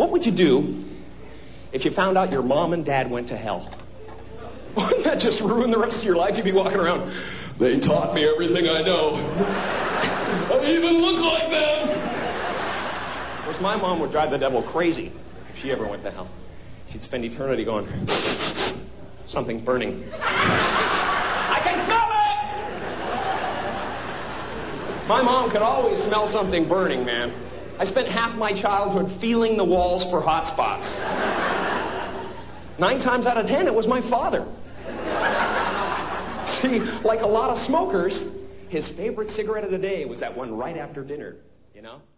What would you do if you found out your mom and dad went to hell? Wouldn't that just ruin the rest of your life? You'd be walking around, they taught me everything I know. I even look like them. Of course, my mom would drive the devil crazy if she ever went to hell. She'd spend eternity going, something's burning. I can smell it! My mom could always smell something burning, man. I spent half my childhood feeling the walls for hot spots. 9 times out of 10, it was my father. See, like a lot of smokers, his favorite cigarette of the day was that one right after dinner, you know?